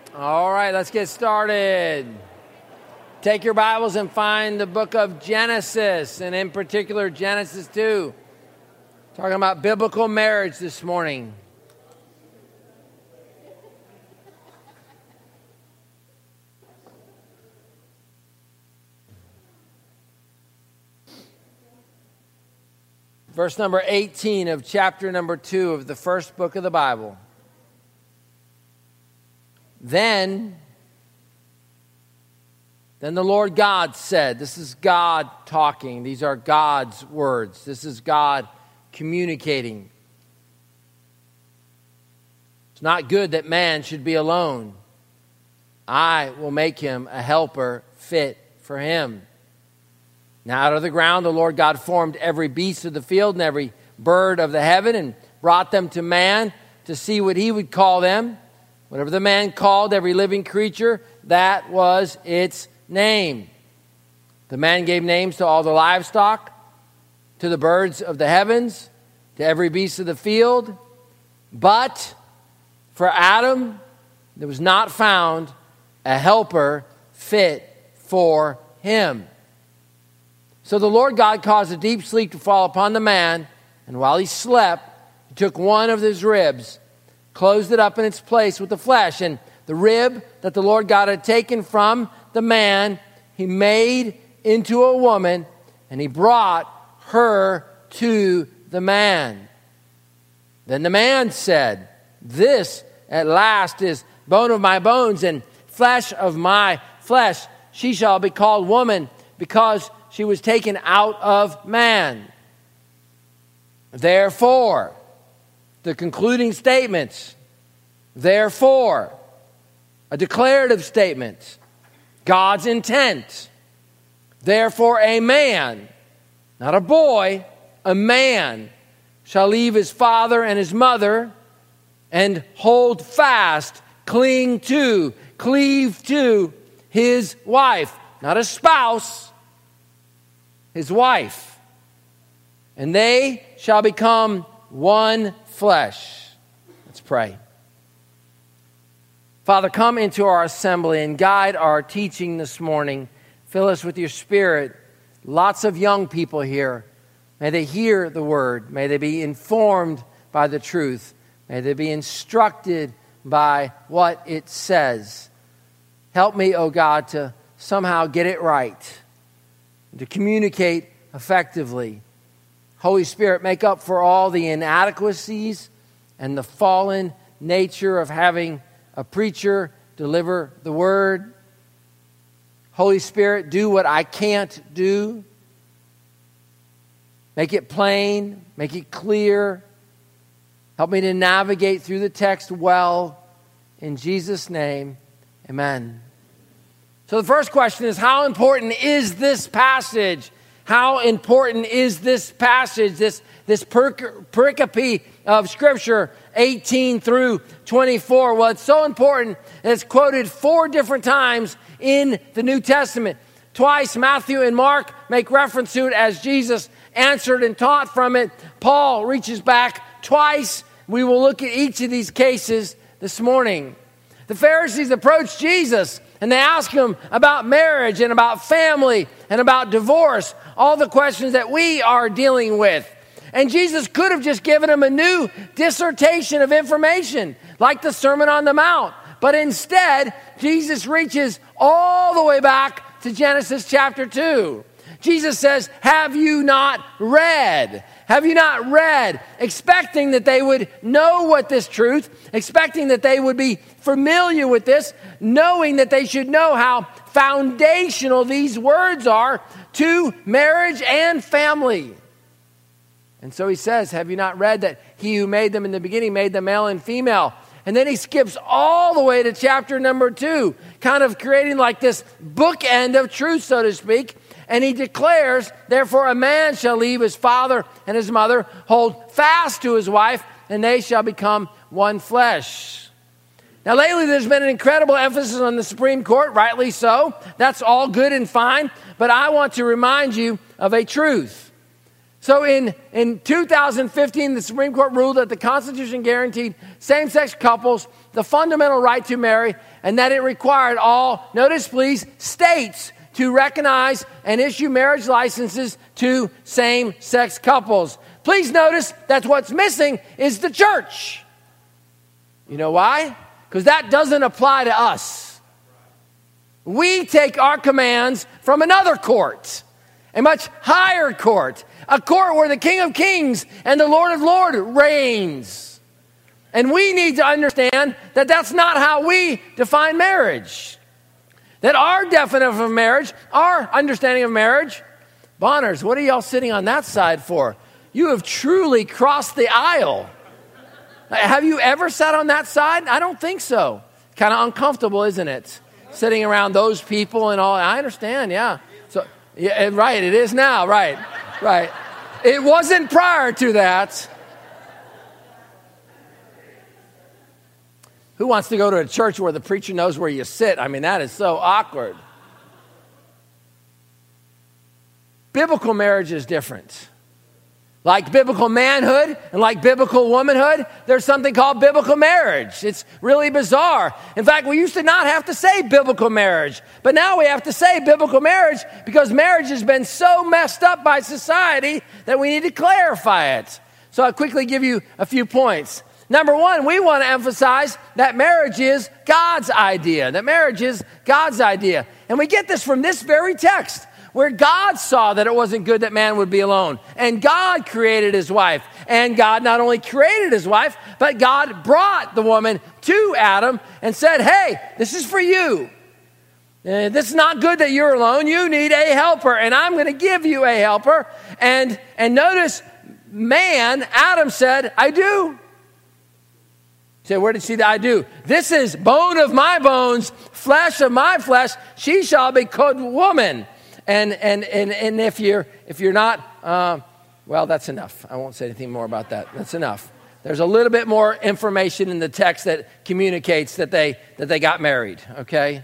All right, let's get started. Take your Bibles and find the book of Genesis, and in particular, Genesis 2. Talking about biblical marriage this morning. Verse number 18 of chapter number 2 of the first book of the Bible. Then the Lord God said, this is God talking. These are God's words. This is God communicating. It's not good that man should be alone. I will make him a helper fit for him. Now out of the ground the Lord God formed every beast of the field and every bird of the heaven and brought them to man to see what he would call them. Whatever the man called every living creature, that was its name. The man gave names to all the livestock, to the birds of the heavens, to every beast of the field. But for Adam, there was not found a helper fit for him. So the Lord God caused a deep sleep to fall upon the man, and while he slept, he took one of his ribs, closed it up in its place with the flesh, and the rib that the Lord God had taken from the man, he made into a woman, and he brought her to the man. Then the man said, "This at last is bone of my bones and flesh of my flesh. She shall be called woman, because she was taken out of man." Therefore, the concluding statements. Therefore, a declarative statement. God's intent. Therefore, a man, not a boy, a man shall leave his father and his mother and hold fast, cling to, cleave to his wife. Not a spouse, his wife. And they shall become one flesh. Let's pray. Father, come into our assembly and guide our teaching this morning. Fill us with your Spirit. Lots of young people here. May they hear the word. May they be informed by the truth. May they be instructed by what it says. Help me, O God, to somehow get it right, to communicate effectively. Holy Spirit, make up for all the inadequacies and the fallen nature of having a preacher deliver the word. Holy Spirit, do what I can't do. Make it plain, make it clear. Help me to navigate through the text well. In Jesus' name, amen. So the first question is, how important is this passage? How important is this passage, this pericope of Scripture, 18 through 24? Well, it's so important that it's quoted 4 different times in the New Testament. Twice, Matthew and Mark make reference to it as Jesus answered and taught from it. Paul reaches back twice. We will look at each of these cases this morning. The Pharisees approached Jesus and they asked him about marriage and about family and about divorce, all the questions that we are dealing with. And Jesus could have just given them a new dissertation of information, like the Sermon on the Mount. But instead, Jesus reaches all the way back to Genesis chapter 2. Jesus says, "Have you not read? Have you not read?" Expecting that they would know what this truth, expecting that they would be familiar with this, knowing that they should know how foundational these words are to marriage and family. And so he says, "Have you not read that he who made them in the beginning made them male and female?" And then he skips all the way to chapter number 2, kind of creating like this bookend of truth, so to speak. And he declares, "Therefore a man shall leave his father and his mother, hold fast to his wife, and they shall become one flesh." Now lately there's been an incredible emphasis on the Supreme Court, rightly so. That's all good and fine. But I want to remind you of a truth. So in 2015, the Supreme Court ruled that the Constitution guaranteed same-sex couples the fundamental right to marry and that it required all, notice please, states to recognize and issue marriage licenses to same-sex couples. Please notice that what's missing is the church. You know why? Because that doesn't apply to us. We take our commands from another court, a much higher court, a court where the King of Kings and the Lord of Lords reigns. And we need to understand that that's not how we define marriage. That our definition of marriage, our understanding of marriage, Bonners, what are y'all sitting on that side for? You have truly crossed the aisle. Have you ever sat on that side? I don't think so. Kind of uncomfortable, isn't it? Sitting around those people and all. I understand, yeah. So, yeah, right, it is now, right. It wasn't prior to that. Who wants to go to a church where the preacher knows where you sit? I mean, that is so awkward. Biblical marriage is different. Like biblical manhood and like biblical womanhood, there's something called biblical marriage. It's really bizarre. In fact, we used to not have to say biblical marriage, but now we have to say biblical marriage because marriage has been so messed up by society that we need to clarify it. So I'll quickly give you a few points. Number one, we want to emphasize that marriage is God's idea. And we get this from this very text, where God saw that it wasn't good that man would be alone. And God created his wife. And God not only created his wife, but God brought the woman to Adam and said, hey, this is for you. This is not good that you're alone. You need a helper, and I'm going to give you a helper. And notice, man, Adam said, I do. Say, where did she say I do? This is bone of my bones, flesh of my flesh. She shall be called woman. And if you're not, well, that's enough. I won't say anything more about that. That's enough. There's a little bit more information in the text that communicates that they got married. Okay.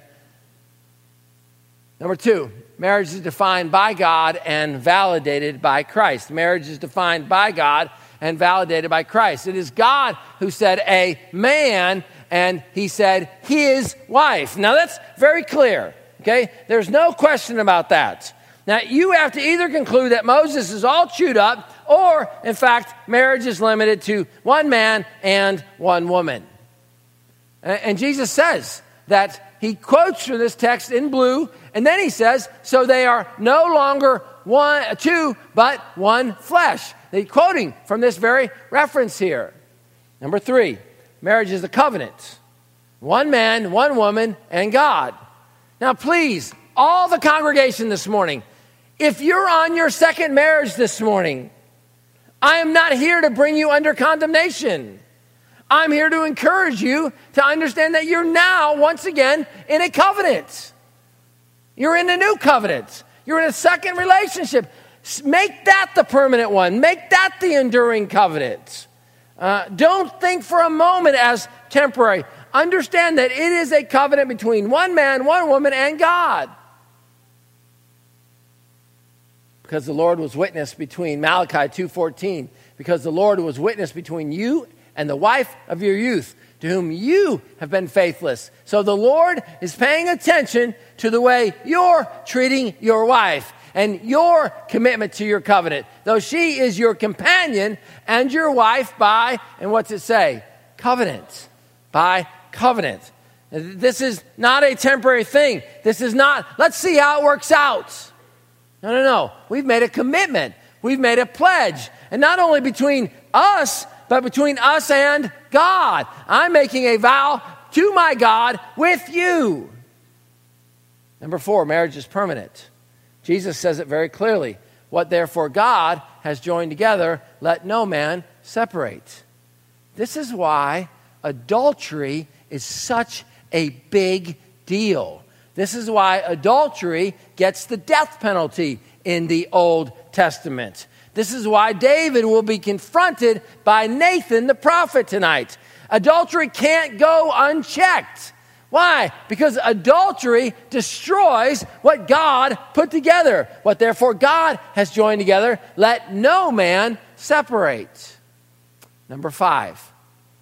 Number two, marriage is defined by God and validated by Christ. Marriage is defined by God and validated by Christ. It is God who said a man, and he said his wife. Now that's very clear. Okay, there's no question about that. Now, you have to either conclude that Moses is all chewed up, or, in fact, marriage is limited to one man and one woman. And Jesus says that he quotes from this text in blue, and then he says, so they are no longer two, but one flesh. He's quoting from this very reference here. Number three, marriage is a covenant. One man, one woman, and God. Now, please, all the congregation this morning, if you're on your second marriage this morning, I am not here to bring you under condemnation. I'm here to encourage you to understand that you're now, once again, in a covenant. You're in a new covenant. You're in a second relationship. Make that the permanent one. Make that the enduring covenant. Don't think for a moment as temporary. Understand that it is a covenant between one man, one woman, and God. Because the Lord was witness between Malachi 2:14. Because the Lord was witness between you and the wife of your youth, to whom you have been faithless. So the Lord is paying attention to the way you're treating your wife and your commitment to your covenant. Though she is your companion and your wife by, and what's it say? Covenant. By covenant. This is not a temporary thing. This is not, let's see how it works out. No. We've made a commitment. We've made a pledge. And not only between us, but between us and God. I'm making a vow to my God with you. Number four, marriage is permanent. Jesus says it very clearly. What therefore God has joined together, let no man separate. This is why adultery is such a big deal. This is why adultery gets the death penalty in the Old Testament. This is why David will be confronted by Nathan the prophet tonight. Adultery can't go unchecked. Why? Because adultery destroys what God put together. What therefore God has joined together, let no man separate. Number five,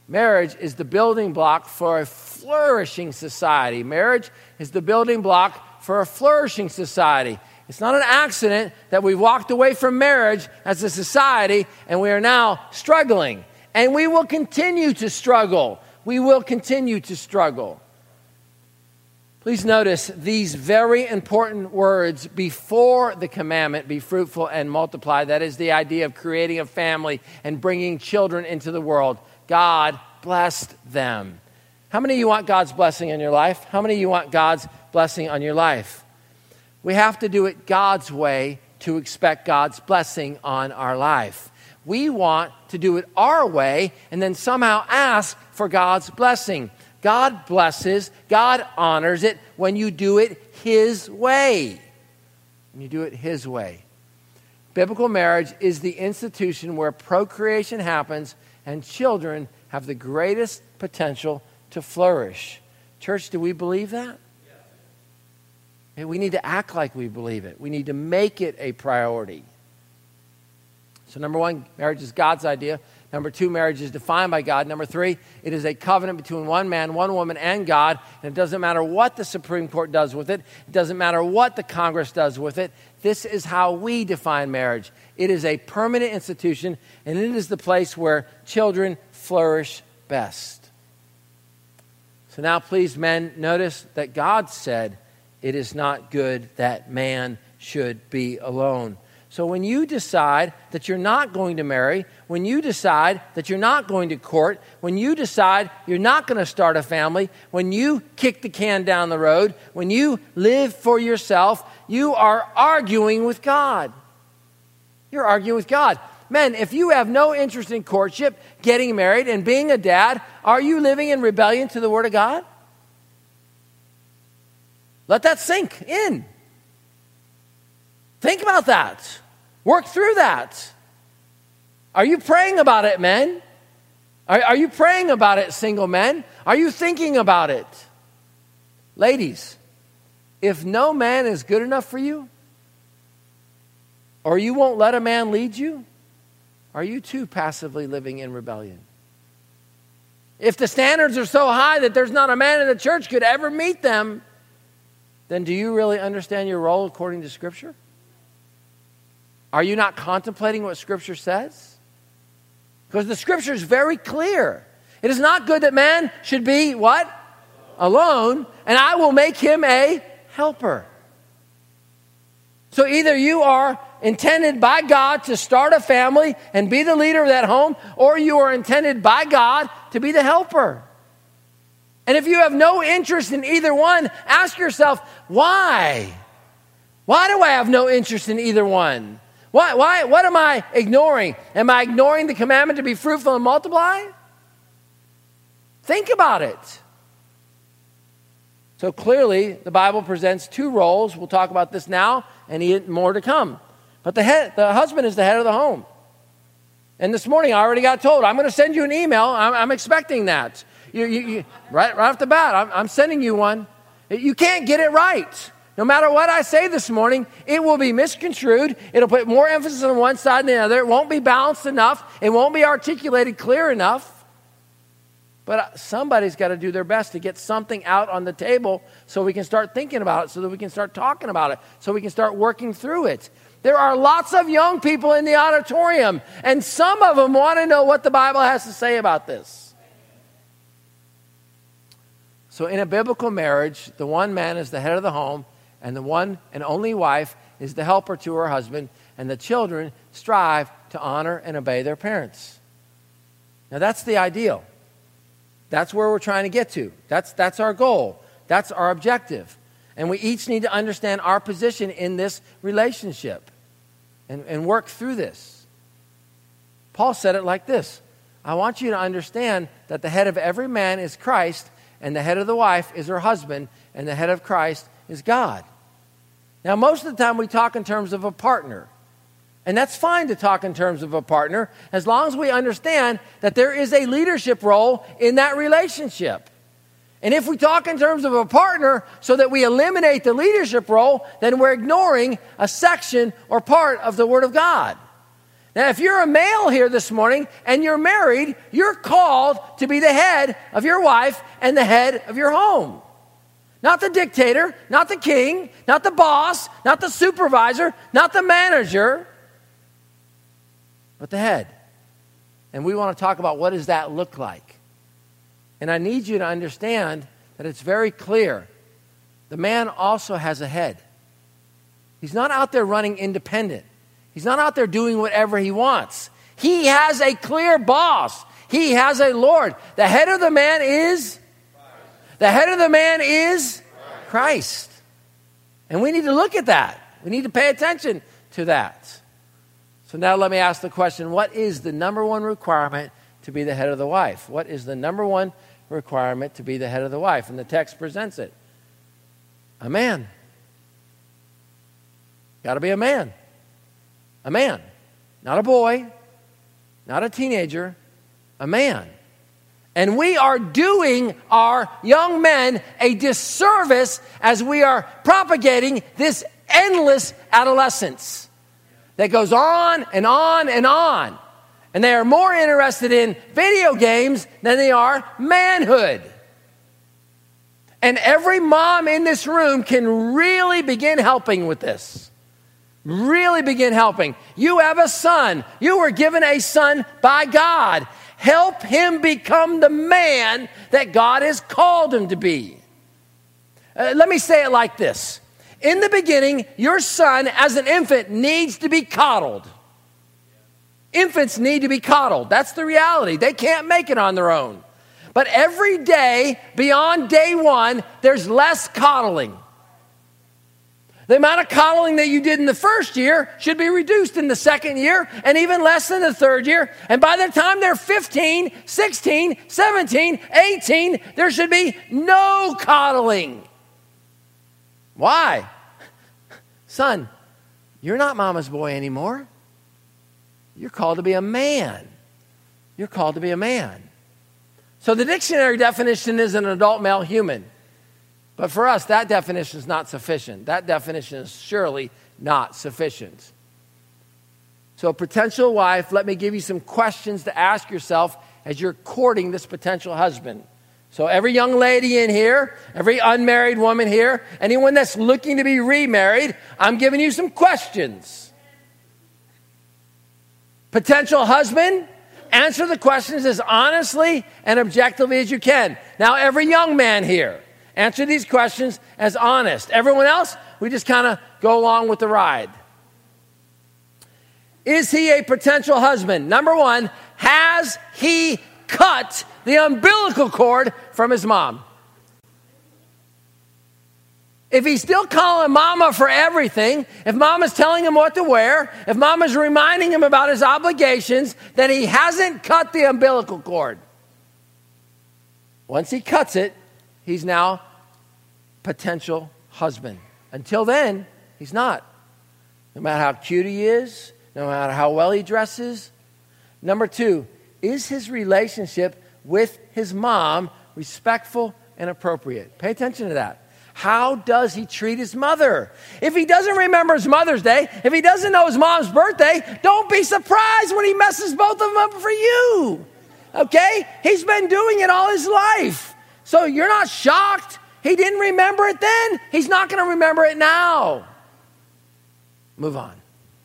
Marriage is the building block for a flourishing society. Marriage is the building block for a flourishing society. It's not an accident that we walked away from marriage as a society and we are now struggling. And we will continue to struggle. We will continue to struggle. Please notice these very important words before the commandment, be fruitful and multiply. That is the idea of creating a family and bringing children into the world. God blessed them. How many of you want God's blessing in your life? How many of you want God's blessing on your life? We have to do it God's way to expect God's blessing on our life. We want to do it our way and then somehow ask for God's blessing. God blesses, God honors it when you do it His way. When you do it His way. Biblical marriage is the institution where procreation happens and children have the greatest potential to flourish. Church, do we believe that? We need to act like we believe it. We need to make it a priority. So number one, marriage is God's idea. Number two, marriage is defined by God. Number three, it is a covenant between one man, one woman, and God. And it doesn't matter what the Supreme Court does with it. It doesn't matter what the Congress does with it. This is how we define marriage. It is a permanent institution, and it is the place where children flourish best. So now, please, men, notice that God said, it is not good that man should be alone. So when you decide that you're not going to marry, when you decide that you're not going to court, when you decide you're not going to start a family, when you kick the can down the road, when you live for yourself, you are arguing with God. You're arguing with God. Men, if you have no interest in courtship, getting married, and being a dad, are you living in rebellion to the Word of God? Let that sink in. Think about that. Work through that. Are you praying about it, men? Are you praying about it, single men? Are you thinking about it? Ladies, if no man is good enough for you, or you won't let a man lead you, are you too passively living in rebellion? If the standards are so high that there's not a man in the church could ever meet them, then do you really understand your role according to Scripture? Are you not contemplating what Scripture says? Because the Scripture is very clear. It is not good that man should be, what? Alone, and I will make him a helper. So either you are intended by God to start a family and be the leader of that home, or you are intended by God to be the helper. And if you have no interest in either one, ask yourself, why? Why do I have no interest in either one? Why? What am I ignoring? Am I ignoring the commandment to be fruitful and multiply? Think about it. So clearly, the Bible presents two roles. We'll talk about this now, and more to come. But the husband is the head of the home. And this morning, I already got told, I'm going to send you an email. I'm expecting that. Right off the bat, I'm sending you one. You can't get it right. No matter what I say this morning, it will be misconstrued. It'll put more emphasis on one side than the other. It won't be balanced enough. It won't be articulated clear enough. But somebody's got to do their best to get something out on the table so we can start thinking about it, so that we can start talking about it, so we can start working through it. There are lots of young people in the auditorium, and some of them want to know what the Bible has to say about this. So in a biblical marriage, the one man is the head of the home, and the one and only wife is the helper to her husband, and the children strive to honor and obey their parents. Now that's the ideal. That's where we're trying to get to. That's our goal. That's our objective. And we each need to understand our position in this relationship and work through this. Paul said it like this: I want you to understand that the head of every man is Christ, and the head of the wife is her husband, and the head of Christ is God. Now, most of the time we talk in terms of a partner. And that's fine to talk in terms of a partner, as long as we understand that there is a leadership role in that relationship. And if we talk in terms of a partner so that we eliminate the leadership role, then we're ignoring a section or part of the Word of God. Now, if you're a male here this morning and you're married, you're called to be the head of your wife and the head of your home. Not the dictator, not the king, not the boss, not the supervisor, not the manager, but the head. And we want to talk about what does that look like. And I need you to understand that it's very clear. The man also has a head. He's not out there running independent. He's not out there doing whatever he wants. He has a clear boss. He has a Lord. The head of the man is Christ. And we need to look at that. We need to pay attention to that. So now let me ask the question, what is the number one requirement to be the head of the wife? What is the number one requirement to be the head of the wife? And the text presents it. A man. Got to be a man. A man. Not a boy. Not a teenager. A man. And we are doing our young men a disservice as we are propagating this endless adolescence that goes on and on and on. And they are more interested in video games than they are manhood. And every mom in this room can really begin helping with this. Really begin helping. You have a son. You were given a son by God. Help him become the man that God has called him to be. Let me say it like this. In the beginning, your son as an infant needs to be coddled. Infants need to be coddled. That's the reality. They can't make it on their own. But every day beyond day one, there's less coddling. The amount of coddling that you did in the first year should be reduced in the second year and even less in the third year. And by the time they're 15, 16, 17, 18, there should be no coddling. Why? Son, you're not mama's boy anymore. You're called to be a man. You're called to be a man. So the dictionary definition is an adult male human. But for us, that definition is not sufficient. That definition is surely not sufficient. So potential wife, let me give you some questions to ask yourself as you're courting this potential husband. So every young lady in here, every unmarried woman here, anyone that's looking to be remarried, I'm giving you some questions. Potential husband, answer the questions as honestly and objectively as you can. Now, every young man here, answer these questions as honest. Everyone else, we just kind of go along with the ride. Is he a potential husband? Number one, has he cut the umbilical cord from his mom? If he's still calling mama for everything, if mama's telling him what to wear, if mama's reminding him about his obligations, then he hasn't cut the umbilical cord. Once he cuts it, he's now potential husband. Until then, he's not. No matter how cute he is, no matter how well he dresses. Number two, is his relationship with his mom respectful and appropriate? Pay attention to that. How does he treat his mother? If he doesn't remember his Mother's Day, if he doesn't know his mom's birthday, don't be surprised when he messes both of them up for you. Okay? He's been doing it all his life. So you're not shocked. He didn't remember it then. He's not going to remember it now. Move on.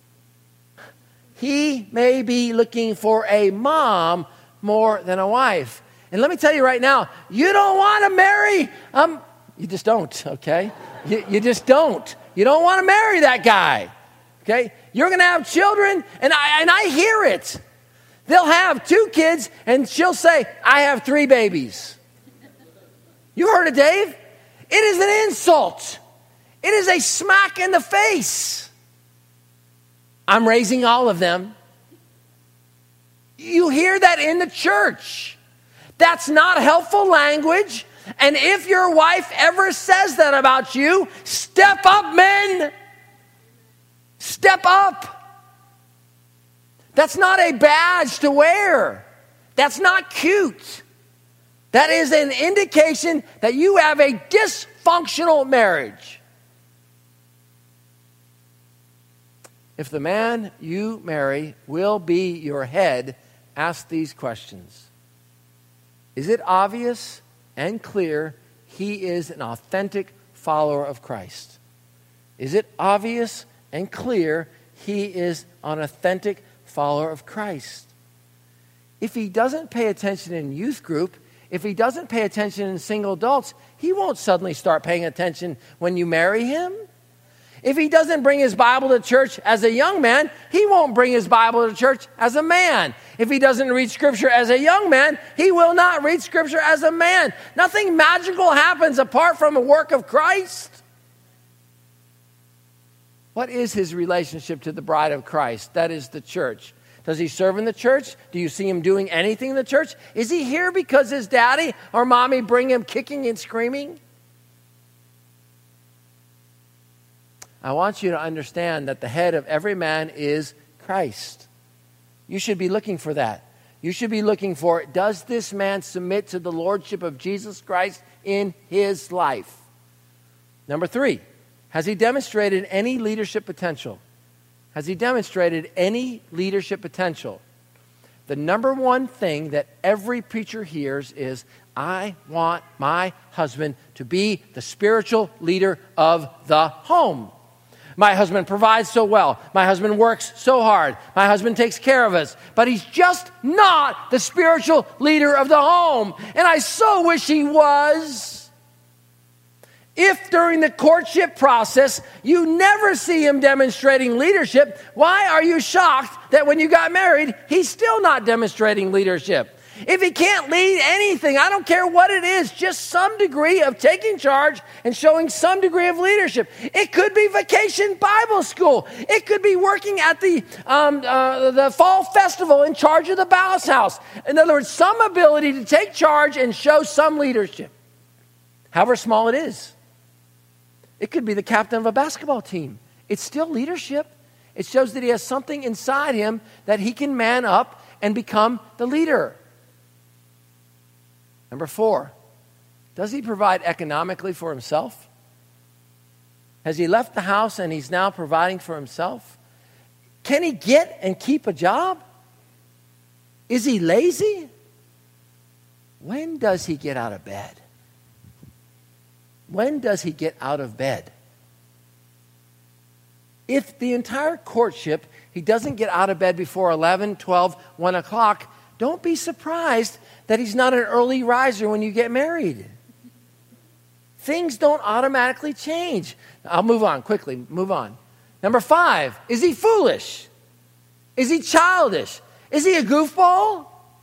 He may be looking for a mom more than a wife. And let me tell you right now, you don't want to marry, you just don't, okay? You just don't. You don't want to marry that guy, okay? You're going to have children, and I hear it. They'll have 2 kids, and she'll say, I have 3 babies. You heard it, Dave? It is an insult. It is a smack in the face. I'm raising all of them. You hear that in the church. That's not helpful language. And if your wife ever says that about you, step up, men. Step up. That's not a badge to wear. That's not cute. That is an indication that you have a dysfunctional marriage. if the man you marry will be your head, ask these questions. Is it obvious and clear he is an authentic follower of Christ? Is it obvious and clear he is an authentic follower of Christ? If he doesn't pay attention in youth group, if he doesn't pay attention in single adults, he won't suddenly start paying attention when you marry him. If he doesn't bring his Bible to church as a young man, he won't bring his Bible to church as a man. If he doesn't read Scripture as a young man, he will not read Scripture as a man. Nothing magical happens apart from a work of Christ. What is his relationship to the bride of Christ? That is the church. Does he serve in the church? Do you see him doing anything in the church? Is he here because his daddy or mommy bring him kicking and screaming? I want you to understand that the head of every man is Christ. You should be looking for that. You should be looking for, does this man submit to the lordship of Jesus Christ in his life? Number 3, has he demonstrated any leadership potential? Has he demonstrated any leadership potential? The number one thing that every preacher hears is, I want my husband to be the spiritual leader of the home. My husband provides so well. My husband works so hard. My husband takes care of us. But he's just not the spiritual leader of the home. And I so wish he was. If during the courtship process you never see him demonstrating leadership, why are you shocked that when you got married, he's still not demonstrating leadership? If he can't lead anything, I don't care what it is, just some degree of taking charge and showing some degree of leadership. It could be vacation Bible school. It could be working at the fall festival in charge of the Bows House. In other words, some ability to take charge and show some leadership, however small it is. It could be the captain of a basketball team. It's still leadership. It shows that he has something inside him that he can man up and become the leader. Number 4, does he provide economically for himself? Has he left the house and he's now providing for himself? Can he get and keep a job? Is he lazy? When does he get out of bed? When does he get out of bed? If the entire courtship, he doesn't get out of bed before 11, 12, 1 o'clock, don't be surprised that he's not an early riser when you get married. Things don't automatically change. I'll move on quickly. Move on. Number 5, is he foolish? Is he childish? Is he a goofball?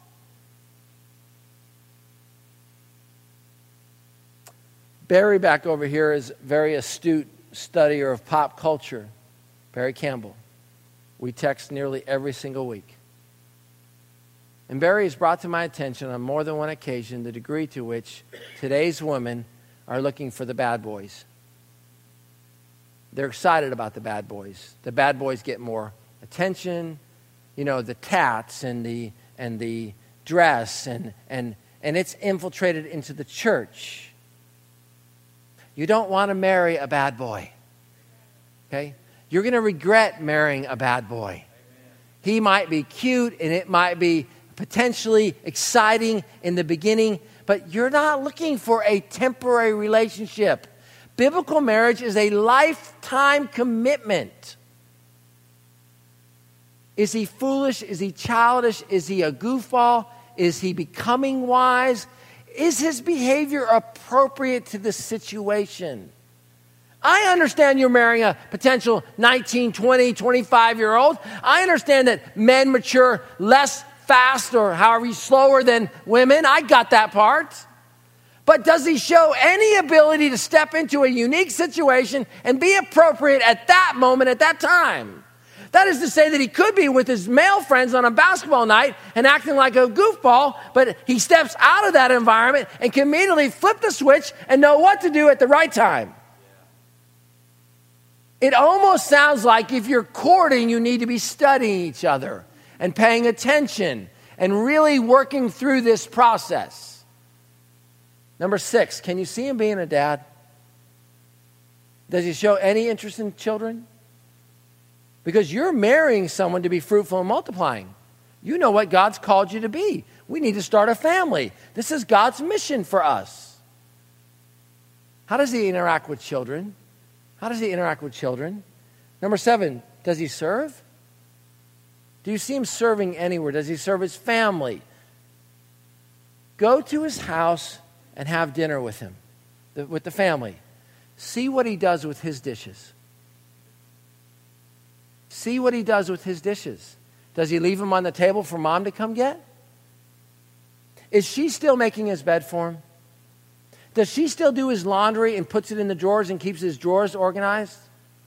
Barry back over here is a very astute studier of pop culture. Barry Campbell. We text nearly every single week. And Barry has brought to my attention on more than one occasion the degree to which today's women are looking for the bad boys. They're excited about the bad boys. The bad boys get more attention, the tats and the dress, and it's infiltrated into the church. You don't want to marry a bad boy. Okay? You're going to regret marrying a bad boy. He might be cute and it might be potentially exciting in the beginning, but you're not looking for a temporary relationship. Biblical marriage is a lifetime commitment. Is he foolish? Is he childish? Is he a goofball? Is he becoming wise? Is his behavior appropriate to the situation? I understand you're marrying a potential 19, 20, 25-year-old. I understand that men mature less fast or however slower than women. I got that part. But does he show any ability to step into a unique situation and be appropriate at that moment, at that time? That is to say that he could be with his male friends on a basketball night and acting like a goofball, but he steps out of that environment and can immediately flip the switch and know what to do at the right time. It almost sounds like if you're courting, you need to be studying each other and paying attention and really working through this process. Number 6, can you see him being a dad? Does he show any interest in children? Because you're marrying someone to be fruitful and multiplying. You know what God's called you to be. We need to start a family. This is God's mission for us. How does he interact with children? How does he interact with children? Number 7, does he serve? Do you see him serving anywhere? Does he serve his family? Go to his house and have dinner with him, with the family. See what he does with his dishes. See what he does with his dishes. Does he leave them on the table for mom to come get? Is she still making his bed for him? Does she still do his laundry and puts it in the drawers and keeps his drawers organized?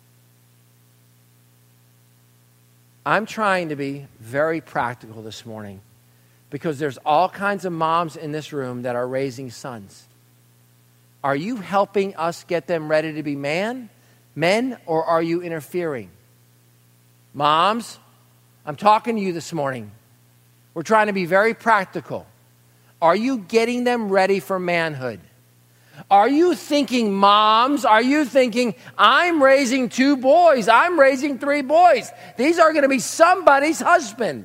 I'm trying to be very practical this morning because there's all kinds of moms in this room that are raising sons. Are you helping us get them ready to be men, or are you interfering? Moms, I'm talking to you this morning. We're trying to be very practical. Are you getting them ready for manhood? Are you thinking, moms, I'm raising 2 boys, I'm raising 3 boys. These are going to be somebody's husband.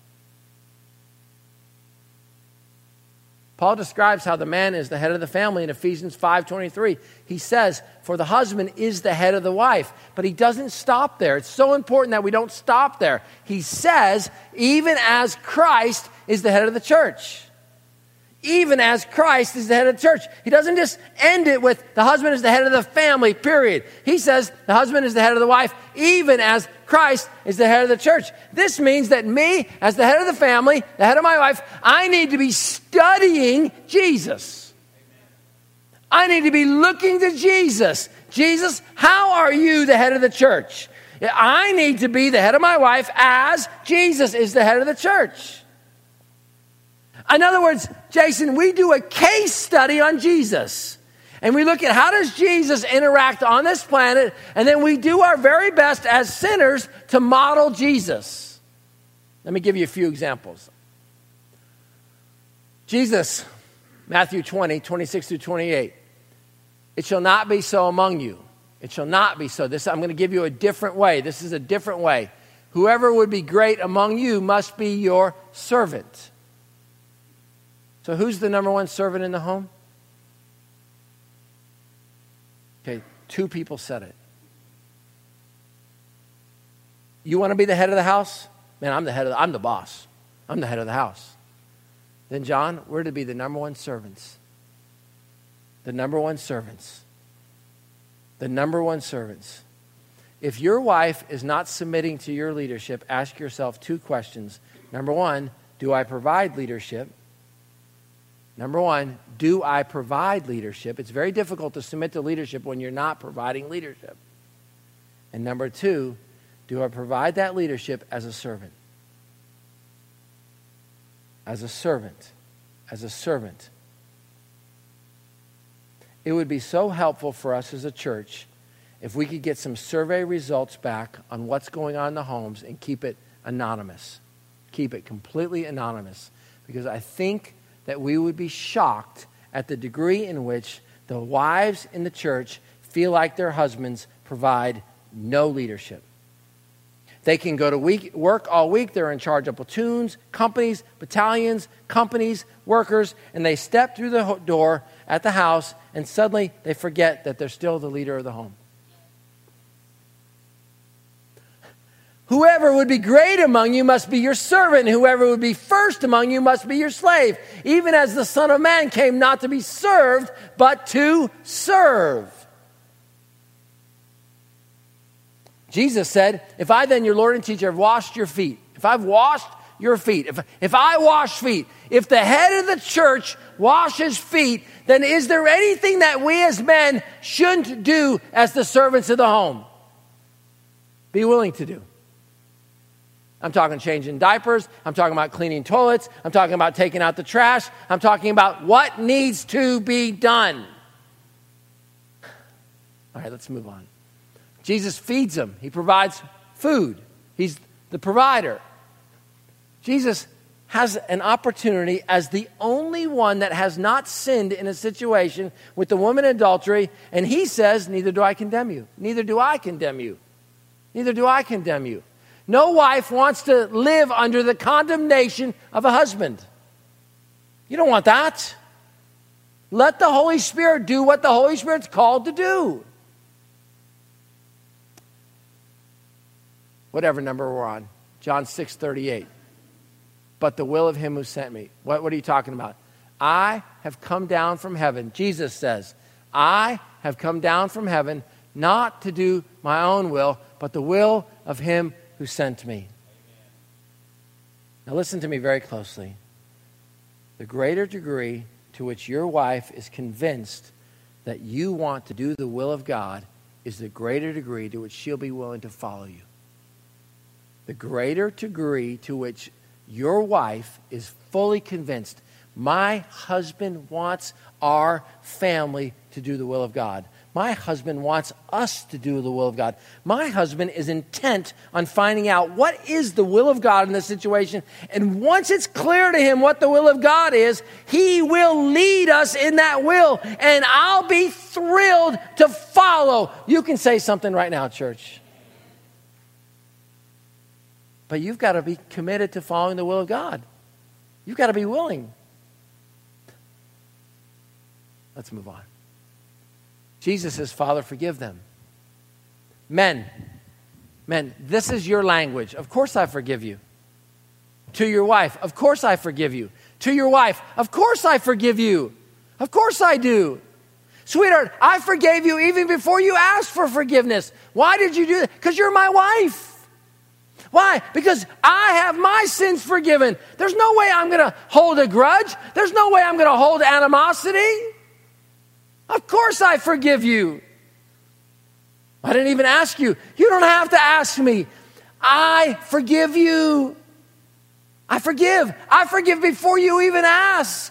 Paul describes how the man is the head of the family in Ephesians 5:23. He says, for the husband is the head of the wife. But he doesn't stop there. It's so important that we don't stop there. He says, even as Christ is the head of the church. Even as Christ is the head of the church. He doesn't just end it with the husband is the head of the family, period. He says the husband is the head of the wife, even as Christ is the head of the church. This means that me, as the head of the family, the head of my wife, I need to be studying Jesus. I need to be looking to Jesus. Jesus, how are you the head of the church? I need to be the head of my wife as Jesus is the head of the church. In other words, Jason, we do a case study on Jesus. And we look at how does Jesus interact on this planet, and then we do our very best as sinners to model Jesus. Let me give you a few examples. Jesus, Matthew 20, 26 through 28. It shall not be so among you. It shall not be so. I'm going to give you a different way. This is a different way. Whoever would be great among you must be your servant. So who's the number one servant in the home? Okay, 2 people said it. You want to be the head of the house? Man, I'm the boss. I'm the head of the house. Then John, we're to be the number one servants. The number one servants. The number one servants. If your wife is not submitting to your leadership, ask yourself 2 questions. Number 1, do I provide leadership? Number 1, do I provide leadership? It's very difficult to submit to leadership when you're not providing leadership. And number 2, do I provide that leadership as a servant? As a servant. As a servant. It would be so helpful for us as a church if we could get some survey results back on what's going on in the homes and keep it anonymous. Keep it completely anonymous. Because I think that we would be shocked at the degree in which the wives in the church feel like their husbands provide no leadership. They can go to work all week. They're in charge of platoons, companies, battalions, workers, and they step through the door at the house, and suddenly they forget that they're still the leader of the home. Whoever would be great among you must be your servant. Whoever would be first among you must be your slave. Even as the Son of Man came not to be served, but to serve. Jesus said, if I then, your Lord and teacher, have washed your feet, if I've washed your feet, if I wash feet, if the head of the church washes feet, then is there anything that we as men shouldn't do as the servants of the home? Be willing to do. I'm talking changing diapers. I'm talking about cleaning toilets. I'm talking about taking out the trash. I'm talking about what needs to be done. All right, let's move on. Jesus feeds them. He provides food. He's the provider. Jesus has an opportunity as the only one that has not sinned in a situation with the woman in adultery, and he says, neither do I condemn you. Neither do I condemn you. neither do I condemn you. No wife wants to live under the condemnation of a husband. You don't want that. Let the Holy Spirit do what the Holy Spirit's called to do. Whatever number we're on. John 6:38. But the will of him who sent me. What are you talking about? I have come down from heaven. Jesus says, I have come down from heaven not to do my own will, but the will of him who sent me. Now listen to me very closely. The greater degree to which your wife is convinced that you want to do the will of God is the greater degree to which she'll be willing to follow you. The greater degree to which your wife is fully convinced, my husband wants our family to do the will of God. My husband wants us to do the will of God. My husband is intent on finding out what is the will of God in this situation. And once it's clear to him what the will of God is, he will lead us in that will. And I'll be thrilled to follow. You can say something right now, church. But you've got to be committed to following the will of God. You've got to be willing. Let's move on. Jesus says, Father, forgive them. Men, this is your language. Of course I forgive you. To your wife, of course I forgive you. To your wife, of course I forgive you. Of course I do. Sweetheart, I forgave you even before you asked for forgiveness. Why did you do that? Because you're my wife. Why? Because I have my sins forgiven. There's no way I'm going to hold a grudge. There's no way I'm going to hold animosity. Of course I forgive you. I didn't even ask you. You don't have to ask me. I forgive you. I forgive. I forgive before you even ask.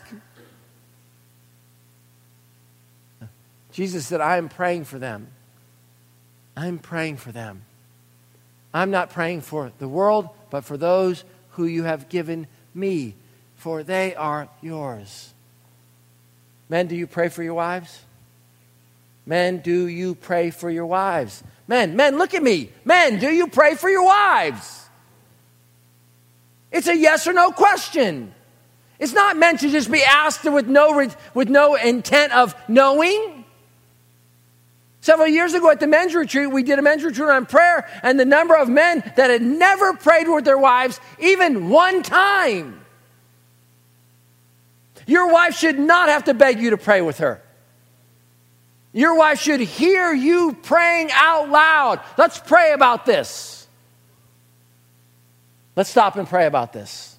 Jesus said, I am praying for them. I'm praying for them. I'm not praying for the world, but for those who you have given me, for they are yours. Men, do you pray for your wives? Men, do you pray for your wives? Men, look at me. Men, do you pray for your wives? It's a yes or no question. It's not meant to just be asked with no intent of knowing. Several years ago at the men's retreat, we did a men's retreat on prayer, and the number of men that had never prayed with their wives even one time. Your wife should not have to beg you to pray with her. Your wife should hear you praying out loud. Let's pray about this. Let's stop and pray about this.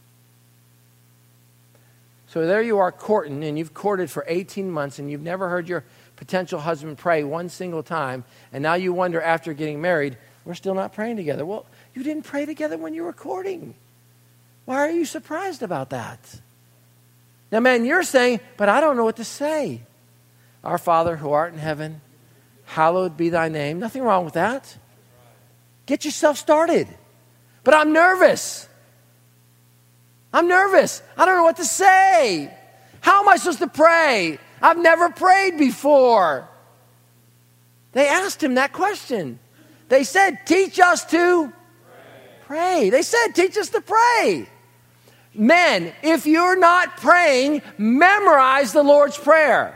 So there you are courting, and you've courted for 18 months, and you've never heard your potential husband pray one single time, and now you wonder after getting married, we're still not praying together. Well, you didn't pray together when you were courting. Why are you surprised about that? Now, man, you're saying, but I don't know what to say. Our Father who art in heaven, hallowed be thy name. Nothing wrong with that. Get yourself started. But I'm nervous. I don't know what to say. How am I supposed to pray? I've never prayed before. They asked him that question. They said, teach us to pray. They said, teach us to pray. Men, if you're not praying, memorize the Lord's Prayer.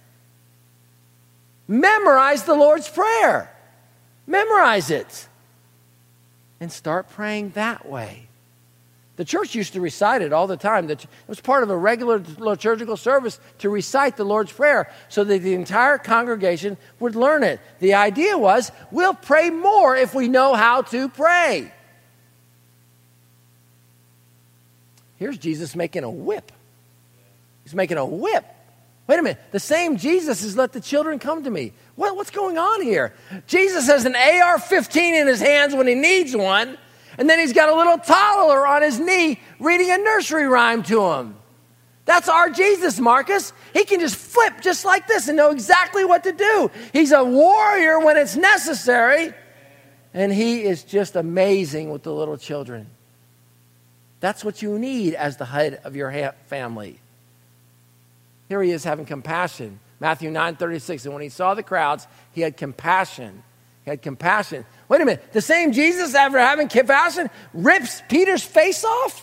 Memorize the Lord's Prayer. Memorize it. And start praying that way. The church used to recite it all the time. It was part of a regular liturgical service to recite the Lord's Prayer so that the entire congregation would learn it. The idea was, we'll pray more if we know how to pray. Here's Jesus making a whip. He's making a whip. Wait a minute. The same Jesus has let the children come to me. What's going on here? Jesus has an AR-15 in his hands when he needs one. And then he's got a little toddler on his knee reading a nursery rhyme to him. That's our Jesus, Marcus. He can just flip just like this and know exactly what to do. He's a warrior when it's necessary. And he is just amazing with the little children. That's what you need as the head of your family. Here he is having compassion. Matthew 9:36. And when he saw the crowds, he had compassion. He had compassion. Wait a minute. The same Jesus, after having compassion, rips Peter's face off?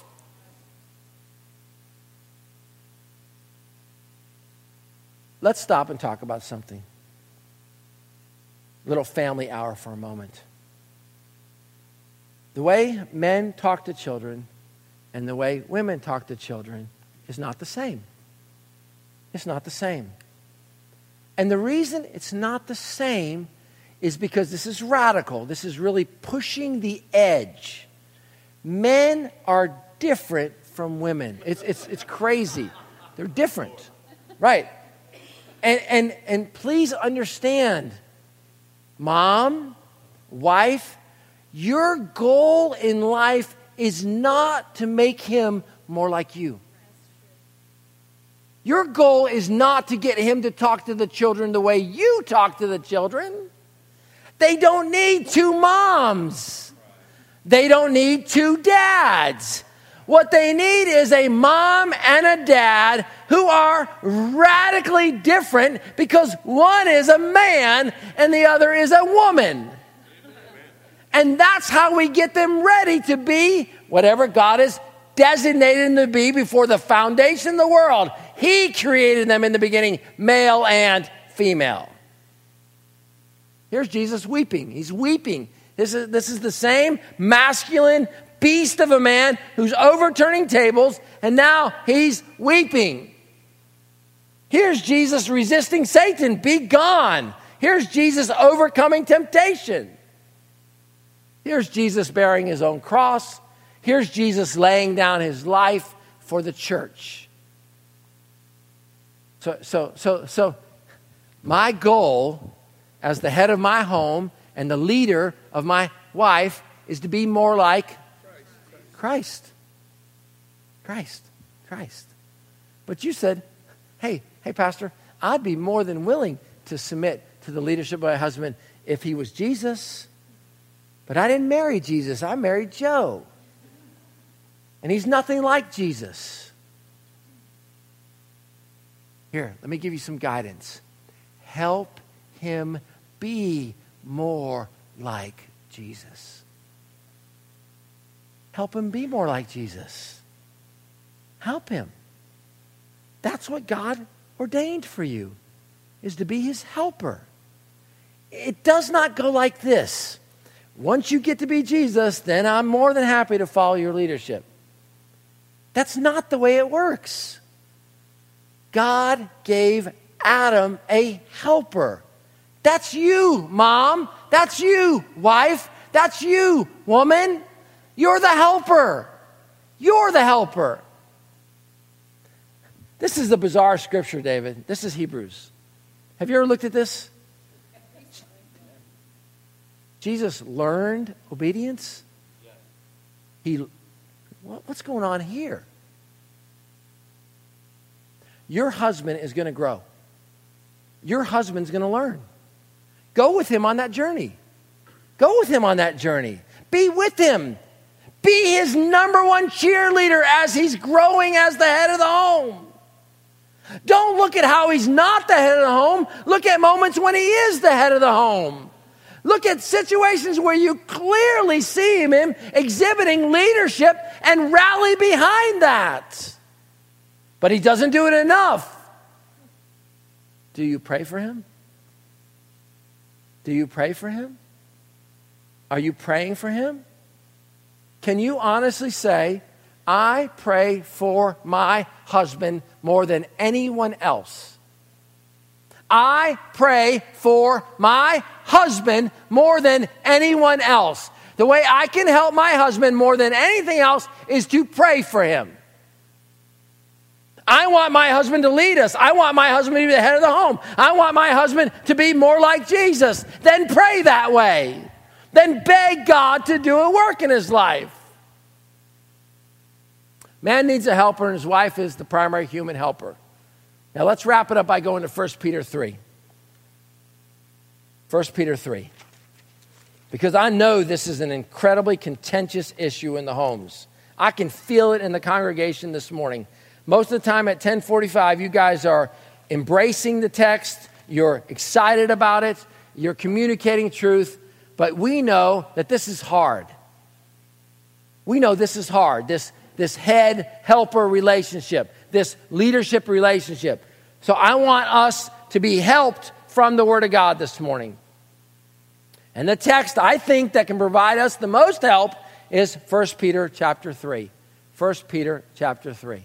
Let's stop and talk about something. Little family hour for a moment. The way men talk to children and the way women talk to children is not the same. It's not the same. And the reason it's not the same is because this is radical. This is really pushing the edge. Men are different from women. It's crazy. They're different. Right. And please understand, mom, wife, your goal in life is not to make him more like you. Your goal is not to get him to talk to the children the way you talk to the children. They don't need two moms. They don't need two dads. What they need is a mom and a dad who are radically different because one is a man and the other is a woman. And that's how we get them ready to be whatever God has designated them to be before the foundation of the world. He created them in the beginning, male and female. Here's Jesus weeping. He's weeping. This is the same masculine beast of a man who's overturning tables, and now he's weeping. Here's Jesus resisting Satan. Be gone. Here's Jesus overcoming temptation. Here's Jesus bearing his own cross. Here's Jesus laying down his life for the church. So my goal as the head of my home and the leader of my wife is to be more like Christ. But you said, hey, Pastor, I'd be more than willing to submit to the leadership of my husband if he was Jesus. But I didn't marry Jesus. I married Joe. And he's nothing like Jesus. Here, let me give you some guidance. Help him be more like Jesus. Help him be more like Jesus. Help him. That's what God ordained for you, is to be his helper. It does not go like this. Once you get to be Jesus, then I'm more than happy to follow your leadership. That's not the way it works. God gave Adam a helper. That's you, mom. That's you, wife. That's you, woman. You're the helper. You're the helper. This is a bizarre scripture, David. This is Hebrews. Have you ever looked at this? Jesus learned obedience. What's going on here? Your husband is going to grow. Your husband's going to learn. Go with him on that journey. Go with him on that journey. Be with him. Be his number one cheerleader as he's growing as the head of the home. Don't look at how he's not the head of the home. Look at moments when he is the head of the home. Look at situations where you clearly see him exhibiting leadership and rally behind that. But he doesn't do it enough. Do you pray for him? Do you pray for him? Are you praying for him? Can you honestly say, I pray for my husband more than anyone else? I pray for my husband more than anyone else. The way I can help my husband more than anything else is to pray for him. I want my husband to lead us. I want my husband to be the head of the home. I want my husband to be more like Jesus. Then pray that way. Then beg God to do a work in his life. Man needs a helper, and his wife is the primary human helper. Now let's wrap it up by going to 1 Peter 3. 1 Peter 3. Because I know this is an incredibly contentious issue in the homes. I can feel it in the congregation this morning. Most of the time at 10:45, you guys are embracing the text. You're excited about it. You're communicating truth. but we know that this is hard. We know this is hard, this head-helper relationship, this leadership relationship. So I want us to be helped from the Word of God this morning. And the text I think that can provide us the most help is 1 Peter chapter 3. 1 Peter chapter 3.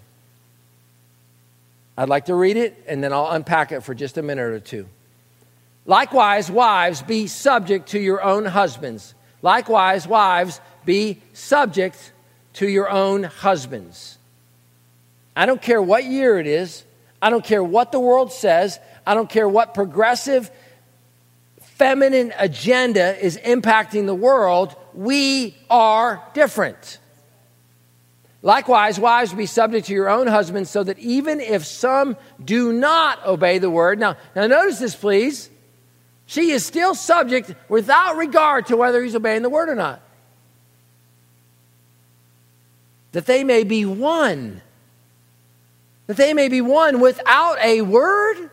I'd like to read it, and then I'll unpack it for just a minute or two. Likewise, wives, be subject to your own husbands. Likewise, wives, be subject to your own husbands. I don't care what year it is. I don't care what the world says. I don't care what progressive feminine agenda is impacting the world. We are different. Likewise, wives, be subject to your own husbands, so that even if some do not obey the word. Now notice this, please. She is still subject without regard to whether he's obeying the word or not. That they may be one. That they may be one without a word,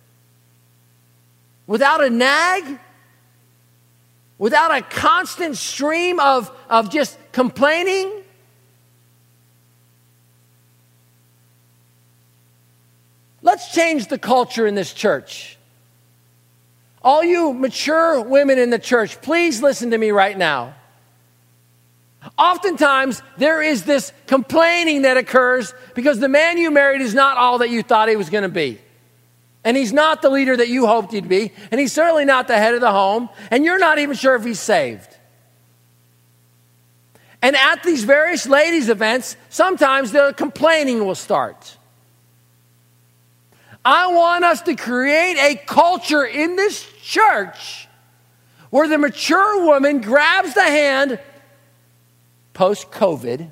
without a nag, without a constant stream of just complaining. Let's change the culture in this church. All you mature women in the church, please listen to me right now. Oftentimes, there is this complaining that occurs because the man you married is not all that you thought he was going to be. And he's not the leader that you hoped he'd be. And he's certainly not the head of the home. And you're not even sure if he's saved. And at these various ladies' events, sometimes the complaining will start. I want us to create a culture in this church where the mature woman grabs the hand post-COVID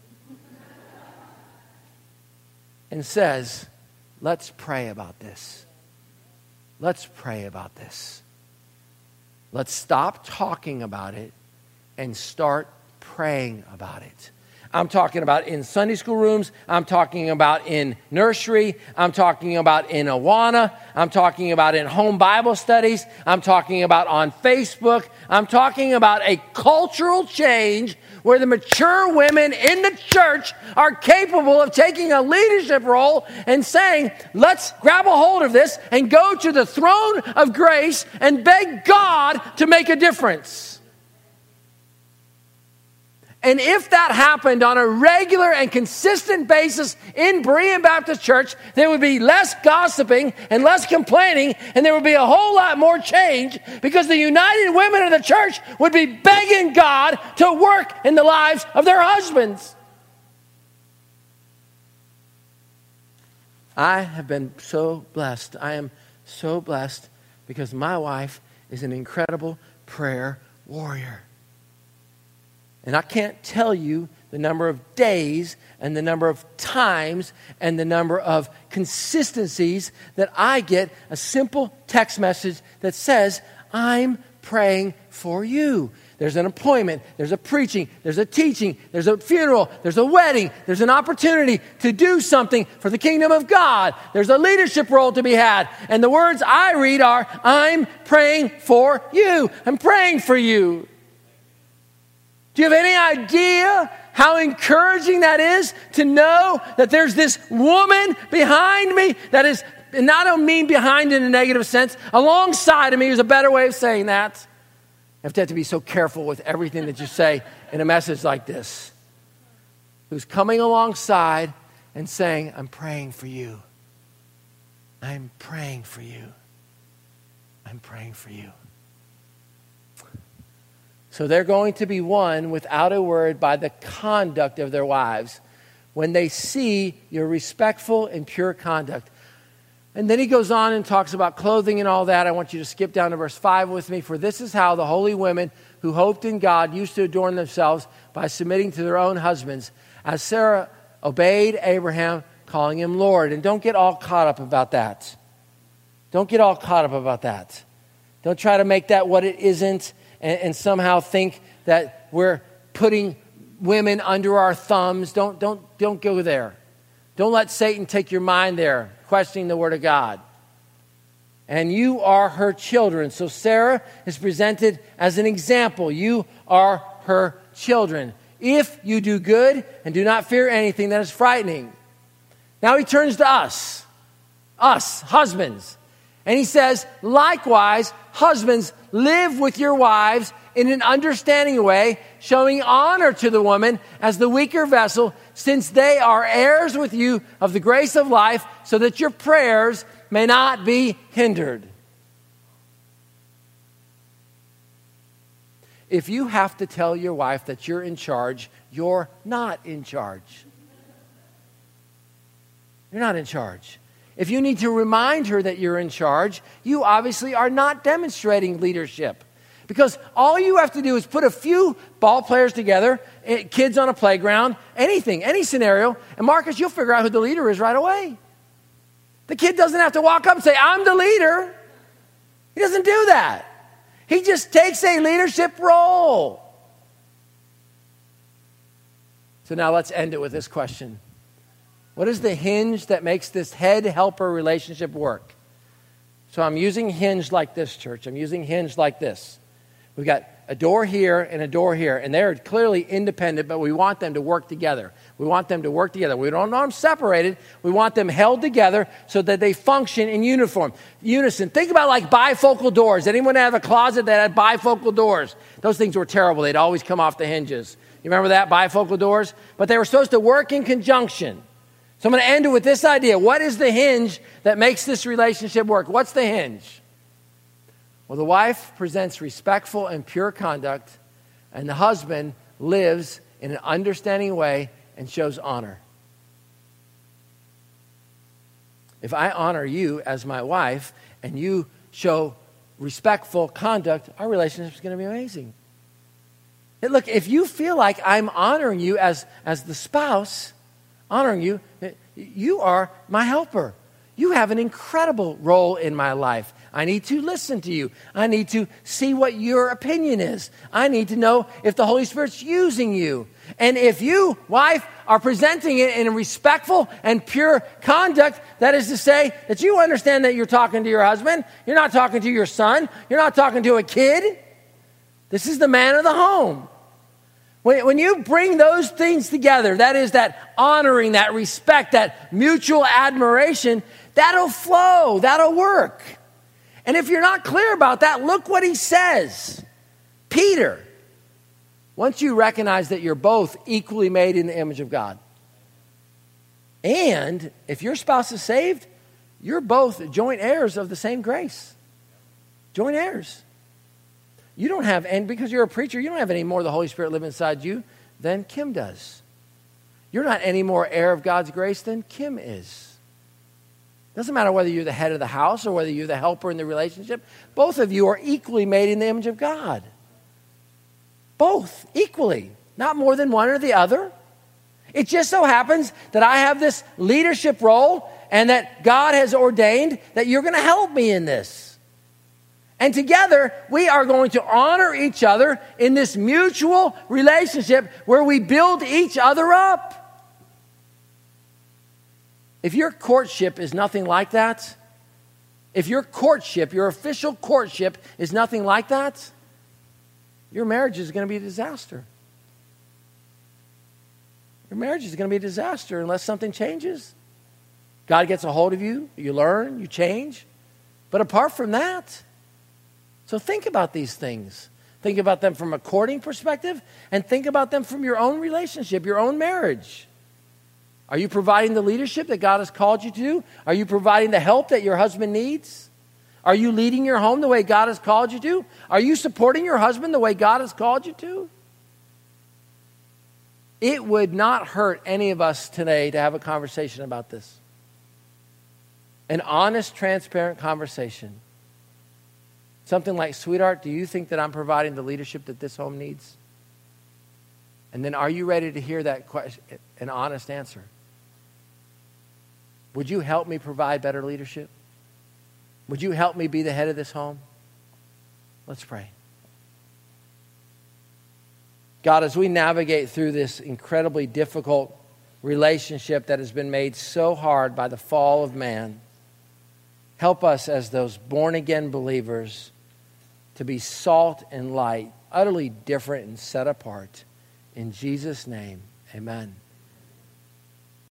and says, let's pray about this. Let's pray about this. Let's stop talking about it and start praying about it. I'm talking about in Sunday school rooms. I'm talking about in nursery. I'm talking about in Awana. I'm talking about in home Bible studies. I'm talking about on Facebook. I'm talking about a cultural change where the mature women in the church are capable of taking a leadership role and saying, let's grab a hold of this and go to the throne of grace and beg God to make a difference. And if that happened on a regular and consistent basis in Berean Baptist Church, there would be less gossiping and less complaining, and there would be a whole lot more change because the united women of the church would be begging God to work in the lives of their husbands. I have been so blessed. I am so blessed because my wife is an incredible prayer warrior. And I can't tell you the number of days and the number of times and the number of consistencies that I get a simple text message that says, I'm praying for you. There's an appointment, there's a preaching, there's a teaching, there's a funeral, there's a wedding, there's an opportunity to do something for the kingdom of God. There's a leadership role to be had. And the words I read are, I'm praying for you. I'm praying for you. Do you have any idea how encouraging that is to know that there's this woman behind me that is, and I don't mean behind in a negative sense, alongside of me is a better way of saying that. You have to be so careful with everything that you say in a message like this. Who's coming alongside and saying, I'm praying for you. I'm praying for you. I'm praying for you. So they're going to be won without a word by the conduct of their wives when they see your respectful and pure conduct. And then he goes on and talks about clothing and all that. I want you to skip down to verse 5 with me. For this is how the holy women who hoped in God used to adorn themselves by submitting to their own husbands, as Sarah obeyed Abraham, calling him Lord. And don't get all caught up about that. Don't get all caught up about that. Don't try to make that what it isn't. And somehow think that we're putting women under our thumbs. Don't go there. Don't let Satan take your mind there, questioning the word of God. and you are her children. So Sarah is presented as an example. You are her children. If you do good and do not fear anything that is frightening. Now he turns to us, husbands. And he says, likewise, husbands, live with your wives in an understanding way, showing honor to the woman as the weaker vessel, since they are heirs with you of the grace of life, so that your prayers may not be hindered. If you have to tell your wife that you're in charge, you're not in charge. You're not in charge. If you need to remind her that you're in charge, you obviously are not demonstrating leadership. Because all you have to do is put a few ball players together, kids on a playground, anything, any scenario, and Marcus, you'll figure out who the leader is right away. The kid doesn't have to walk up and say, I'm the leader. He doesn't do that. He just takes a leadership role. So now let's end it with this question. What is the hinge that makes this head-helper relationship work? So I'm using hinge like this, church. I'm using hinge like this. We've got a door here and a door here, and they're clearly independent, but we want them to work together. We want them to work together. We don't want them separated. We want them held together so that they function in unison. Think about like bifocal doors. Anyone have a closet that had bifocal doors? Those things were terrible. They'd always come off the hinges. You remember that, bifocal doors? But they were supposed to work in conjunction. So I'm going to end it with this idea. What is the hinge that makes this relationship work? What's the hinge? Well, the wife presents respectful and pure conduct, and the husband lives in an understanding way and shows honor. If I honor you as my wife and you show respectful conduct, our relationship is going to be amazing. And look, if you feel like I'm honoring you as the spouse, honoring you, you are my helper. You have an incredible role in my life. I need to listen to you. I need to see what your opinion is. I need to know if the Holy Spirit's using you. And if you, wife, are presenting it in a respectful and pure conduct, that is to say that you understand that you're talking to your husband. You're not talking to your son. You're not talking to a kid. This is the man of the home. When you bring those things together, that is that honoring, that respect, that mutual admiration, that'll flow, that'll work. And if you're not clear about that, look what he says. Peter, once you recognize that you're both equally made in the image of God, and if your spouse is saved, you're both joint heirs of the same grace. Joint heirs. You don't have, and because you're a preacher, you don't have any more of the Holy Spirit living inside you than Kim does. You're not any more heir of God's grace than Kim is. Doesn't matter whether you're the head of the house or whether you're the helper in the relationship. Both of you are equally made in the image of God. Both, equally. Not more than one or the other. It just so happens that I have this leadership role and that God has ordained that you're going to help me in this. And together, we are going to honor each other in this mutual relationship where we build each other up. If your courtship is nothing like that, if your courtship, your official courtship is nothing like that, your marriage is going to be a disaster. Your marriage is going to be a disaster unless something changes. God gets a hold of you, you learn, you change. But apart from that, so think about these things. Think about them from a courting perspective and think about them from your own relationship, your own marriage. Are you providing the leadership that God has called you to? Are you providing the help that your husband needs? Are you leading your home the way God has called you to? Are you supporting your husband the way God has called you to? It would not hurt any of us today to have a conversation about this. An honest, transparent conversation. Something like, sweetheart, do you think that I'm providing the leadership that this home needs? And then are you ready to hear that question, an honest answer? Would you help me provide better leadership? Would you help me be the head of this home? Let's pray. God, as we navigate through this incredibly difficult relationship that has been made so hard by the fall of man, Help us as those born-again believers to be salt and light, utterly different and set apart. In Jesus' name, amen.